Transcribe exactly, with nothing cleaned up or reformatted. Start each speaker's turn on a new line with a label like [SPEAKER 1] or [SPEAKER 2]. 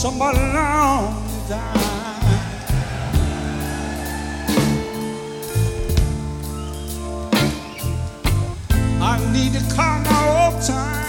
[SPEAKER 1] somebody long time. I need to call my old time.